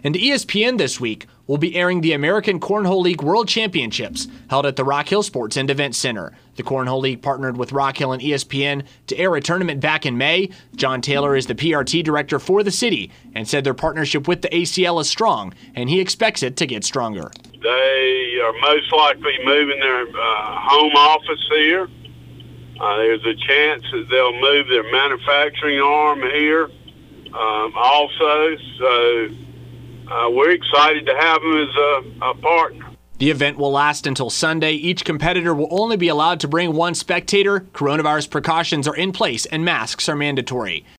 And ESPN this week will be airing the American Cornhole League World Championships held at the Rock Hill Sports and Event Center. The Cornhole League partnered with Rock Hill and ESPN to air a tournament back in May. John Taylor is the PRT director for the city and said their partnership with the ACL is strong, and he expects it to get stronger. They are most likely moving their home office here. There's a chance that they'll move their manufacturing arm here also. So we're excited to have them as a partner. The event will last until Sunday. Each competitor will only be allowed to bring one spectator. Coronavirus precautions are in place and masks are mandatory.